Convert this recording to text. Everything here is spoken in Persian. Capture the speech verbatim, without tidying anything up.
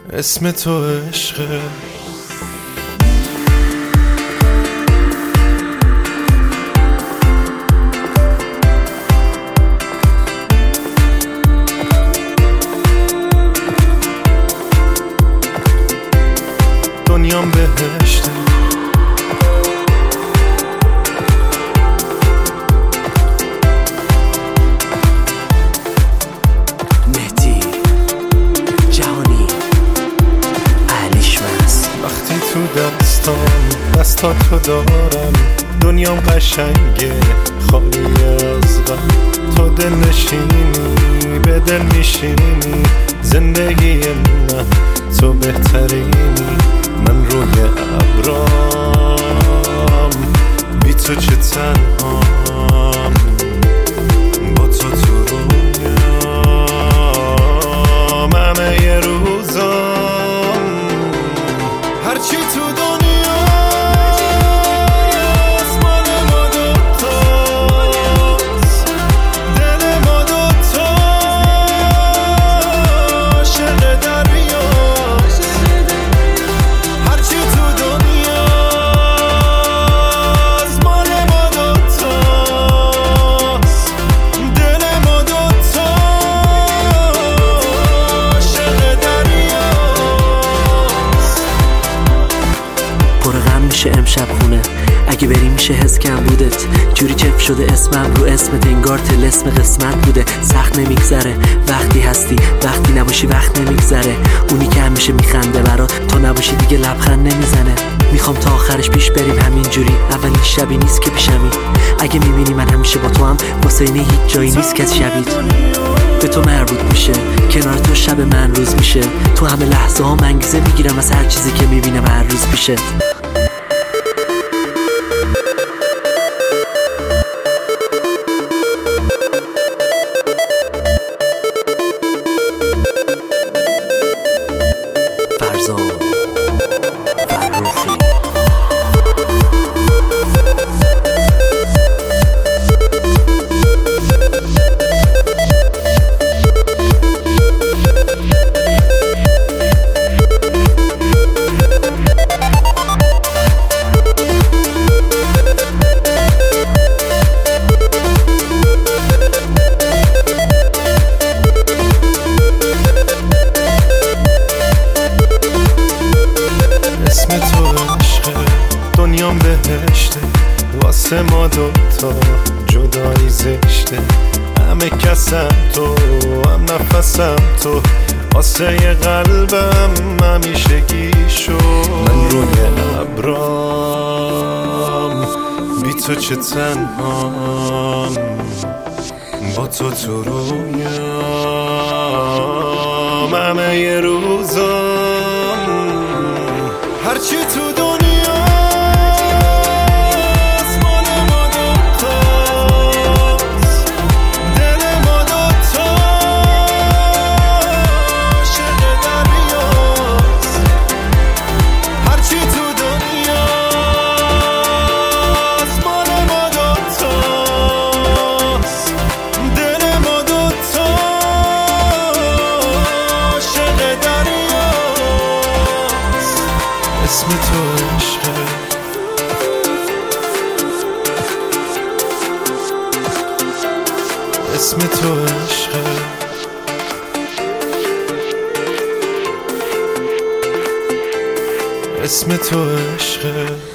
اسم تو عشقه. دنیام بهشته، مهدی جهانی اهلیش مست. وقتی تو دستام دستاتو دارم دنیام قشنگه خالی از غم. تو دل نشینی به دل میشینی، زندگی من تو بهترینی. من روی ابرام بی تو چه تنهام، با تو تو رویام همه یه روزام. هرچی تو دنیا مال ما دوتاست، دل ما دوتاست، عشق دریاست. هرچی تو دنیا مال ما دوتاست، دل ما دوتاست، عشق دریاست. پر غم میشه امشب خونه، اگه بری میشه حس کم بودت. جوری چف شده اسمم رو اسمت، انگار طلسم قسمت بوده. سخت نمیگذره وقتی هستی، وقتی نباشی وقت نمیگذره. اونی که همیشه میخنده برات، تو نباشی دیگه لبخند نمیزنه. میخوام تا آخرش پیش بریم همینجوری، اولین شبی نیست که پیشمی. اگه میبینی من همیشه با تو هم، واسه اینه هیچ جایی نیست که شبیت به تو مربوط میشه. کنار تو شب من روز میشه، تو همه لحظه ها انگیزه میگیرم از هر چیزی که میبینم هر روز پیشت. فرزان فرخی اسم تو عشقه، دنیام بهشته. واسه ما دوتا جدایی زشته، همه کسم تو هم نفسم تو. واسه یه قلبم همیشه گیشو. من روی ابرام بی تو چه تنهام، با تو تو رویام همه یه روزام. هرچی تو دنیا مال ما دوتاست، دل ما دوتاست، عشق دریاست. هرچی تو دنیا مال ما دوتاست، دل ما دوتاست، عشق دریاست. اسم تو عشقه، اسم تو عشقه. اسم تو عشقه.